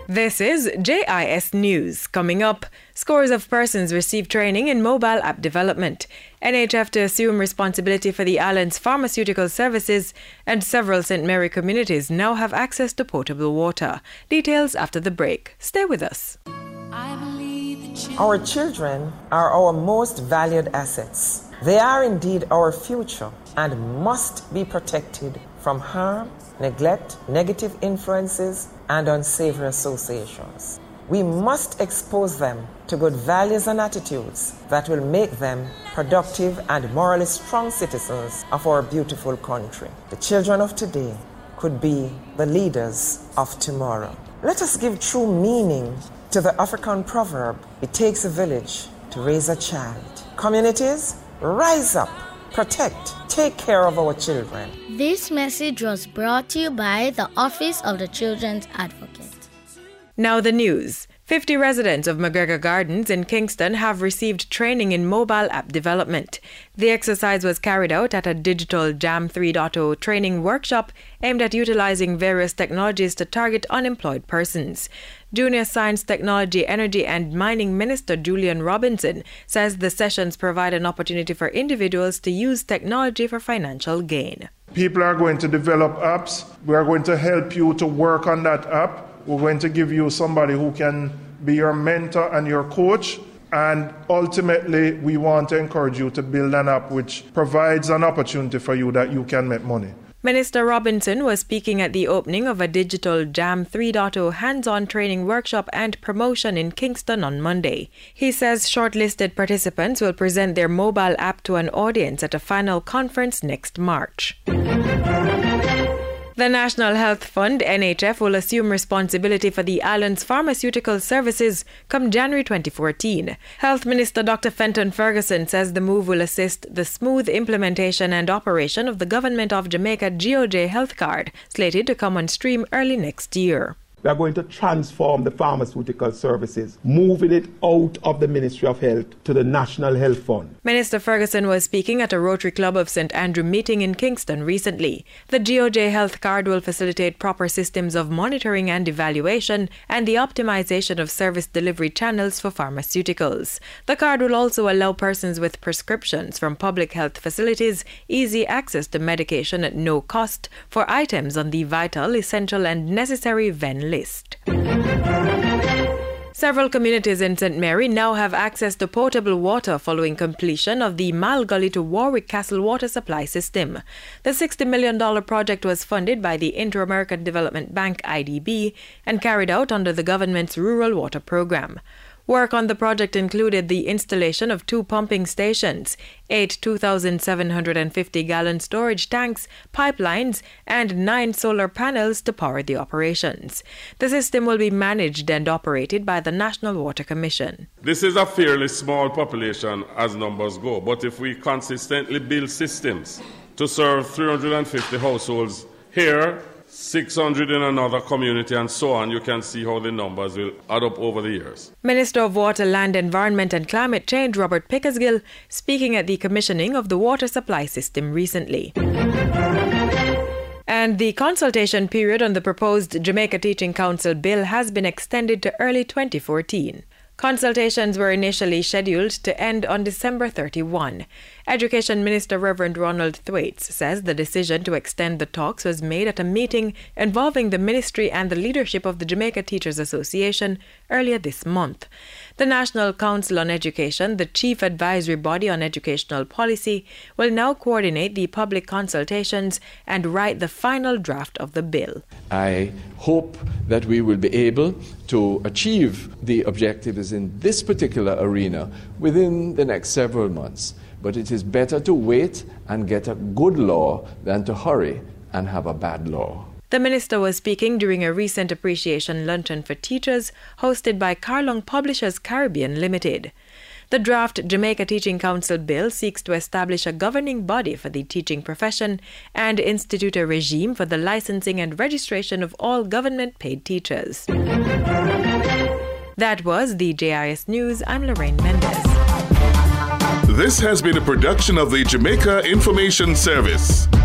This is JIS News. Coming up, scores of persons receive training in mobile app development, NHF to assume responsibility for the island's pharmaceutical services, and several St. Mary communities now have access to potable water. Details after the break. Stay with us. Our children are our most valued assets. They are indeed our future and must be protected from harm, neglect, negative influences, and unsavory associations. We must expose them to good values and attitudes that will make them productive and morally strong citizens of our beautiful country. The children of today could be the leaders of tomorrow. Let us give true meaning to the African proverb, it takes a village to raise a child. Communities, rise up, protect, take care of our children. This message was brought to you by the Office of the Children's Advocate. Now the news. 50 residents of McGregor Gardens in Kingston have received training in mobile app development. The exercise was carried out at a digital JAM 3.0 training workshop aimed at utilizing various technologies to target unemployed persons. Junior Science, Technology, Energy and Mining Minister Julian Robinson says the sessions provide an opportunity for individuals to use technology for financial gain. People are going to develop apps. We are going to help you to work on that app. We're going to give you somebody who can be your mentor and your coach. And ultimately, we want to encourage you to build an app which provides an opportunity for you that you can make money. Minister Robinson was speaking at the opening of a digital JAM 3.0 hands-on training workshop and promotion in Kingston on Monday. He says shortlisted participants will present their mobile app to an audience at a final conference next March. The National Health Fund, NHF, will assume responsibility for the island's pharmaceutical services come January 2014. Health Minister Dr. Fenton Ferguson says the move will assist the smooth implementation and operation of the Government of Jamaica GOJ Health Card, slated to come on stream early next year. We are going to transform the pharmaceutical services, moving it out of the Ministry of Health to the National Health Fund. Minister Ferguson was speaking at a Rotary Club of St. Andrew meeting in Kingston recently. The GOJ Health Card will facilitate proper systems of monitoring and evaluation and the optimization of service delivery channels for pharmaceuticals. The card will also allow persons with prescriptions from public health facilities easy access to medication at no cost for items on the vital, essential and necessary VEN list. Several communities in St. Mary now have access to potable water following completion of the Mile Gully to Warwick Castle water supply system. The $60 million project was funded by the Inter-American Development Bank (IDB) and carried out under the government's Rural Water Program. Work on the project included the installation of 2 pumping stations, 8 2,750-gallon storage tanks, pipelines, and 9 solar panels to power the operations. The system will be managed and operated by the National Water Commission. This is a fairly small population as numbers go, but if we consistently build systems to serve 350 households here, 600 in another community and so on, you can see how the numbers will add up over the years. Minister of Water, Land, Environment and Climate Change Robert Pickersgill speaking at the commissioning of the water supply system recently. And the consultation period on the proposed Jamaica Teaching Council bill has been extended to early 2014. Consultations were initially scheduled to end on December 31. Education Minister Reverend Ronald Thwaites says the decision to extend the talks was made at a meeting involving the ministry and the leadership of the Jamaica Teachers Association earlier this month. The National Council on Education, the chief advisory body on educational policy, will now coordinate the public consultations and write the final draft of the bill. I hope that we will be able to achieve the objectives in this particular arena within the next several months. But it is better to wait and get a good law than to hurry and have a bad law. The minister was speaking during a recent appreciation luncheon for teachers hosted by Carlong Publishers Caribbean Limited. The draft Jamaica Teaching Council bill seeks to establish a governing body for the teaching profession and institute a regime for the licensing and registration of all government-paid teachers. That was the JIS News. I'm Lorraine Mendez. This has been a production of the Jamaica Information Service.